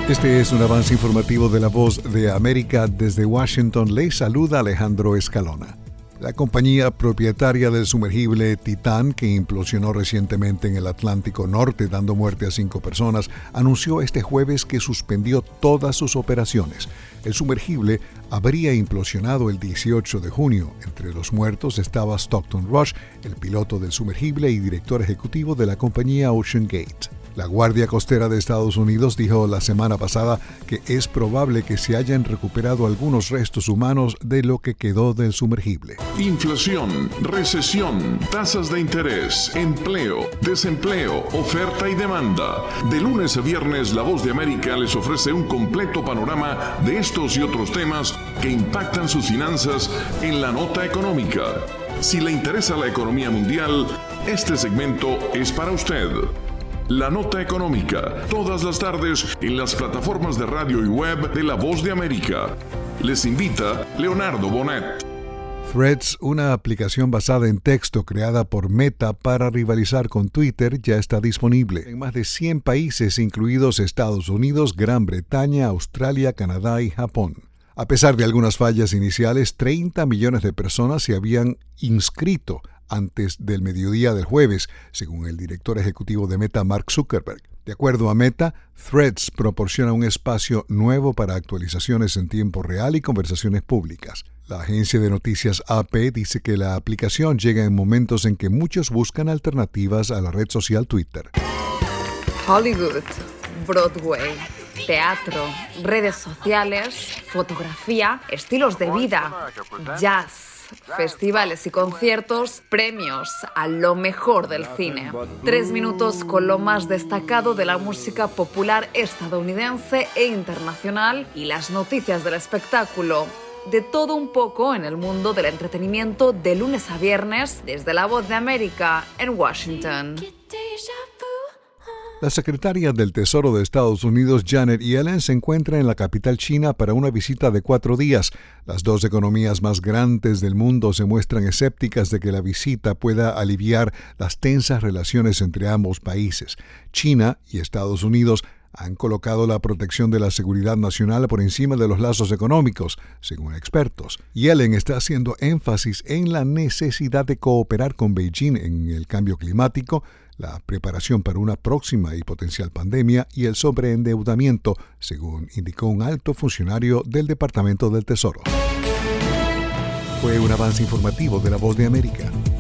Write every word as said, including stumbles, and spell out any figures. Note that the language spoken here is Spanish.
Este es un avance informativo de La Voz de América. Desde Washington le saluda Alejandro Escalona. La compañía propietaria del sumergible Titán, que implosionó recientemente en el Atlántico Norte dando muerte a cinco personas, anunció este jueves que suspendió todas sus operaciones. El sumergible habría implosionado el dieciocho de junio. Entre los muertos estaba Stockton Rush, el piloto del sumergible y director ejecutivo de la compañía Ocean Gate. La Guardia Costera de Estados Unidos dijo la semana pasada que es probable que se hayan recuperado algunos restos humanos de lo que quedó del sumergible. Inflación, recesión, tasas de interés, empleo, desempleo, oferta y demanda. De lunes a viernes, La Voz de América les ofrece un completo panorama de estos y otros temas que impactan sus finanzas en la nota económica. Si le interesa la economía mundial, este segmento es para usted. La Nota Económica, todas las tardes en las plataformas de radio y web de La Voz de América. Les invita Leonardo Bonet. Threads, una aplicación basada en texto creada por Meta para rivalizar con Twitter, ya está disponible en más de cien países, incluidos Estados Unidos, Gran Bretaña, Australia, Canadá y Japón. A pesar de algunas fallas iniciales, treinta millones de personas se habían inscrito antes del mediodía del jueves, según el director ejecutivo de Meta, Mark Zuckerberg. De acuerdo a Meta, Threads proporciona un espacio nuevo para actualizaciones en tiempo real y conversaciones públicas. La agencia de noticias A P dice que la aplicación llega en momentos en que muchos buscan alternativas a la red social Twitter. Hollywood, Broadway, teatro, redes sociales, fotografía, estilos de vida, jazz, festivales y conciertos, premios a lo mejor del cine. Tres minutos con lo más destacado de la música popular estadounidense e internacional y las noticias del espectáculo. De todo un poco en el mundo del entretenimiento de lunes a viernes desde La Voz de América en Washington. La secretaria del Tesoro de Estados Unidos, Janet Yellen, se encuentra en la capital china para una visita de cuatro días. Las dos economías más grandes del mundo se muestran escépticas de que la visita pueda aliviar las tensas relaciones entre ambos países. China y Estados Unidos han colocado la protección de la seguridad nacional por encima de los lazos económicos, según expertos. Yellen está haciendo énfasis en la necesidad de cooperar con Beijing en el cambio climático, la preparación para una próxima y potencial pandemia y el sobreendeudamiento, según indicó un alto funcionario del Departamento del Tesoro. Fue un avance informativo de La Voz de América.